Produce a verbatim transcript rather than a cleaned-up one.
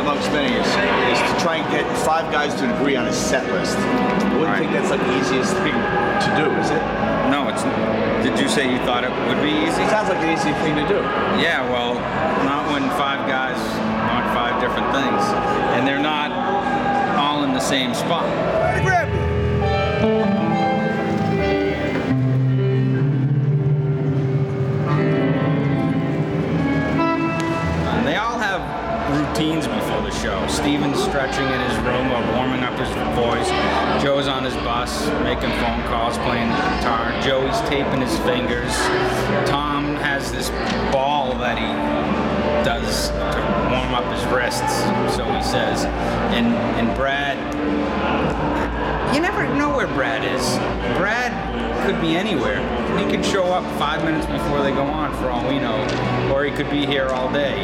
about spinning is, is to try and get five guys to agree on a set list. I wouldn't Right. think that's like the easiest thing to do, is it? No, it's. Did you say you thought it would be easy? It sounds like an easy thing to do. Yeah, well, not when five guys want five different things, and they're not all in the same spot. Ready, grab me. They all have routines before the show. Steven's stretching in his room while warming up his voice. Joe's on his bus making phone calls, playing the guitar. Joey's taping his fingers. Tom has this ball that he does to warm up his wrists, so he says. And and Brad, you never know where Brad is. Brad could be anywhere. He could show up five minutes before they go on, for all we know, or he could be here all day.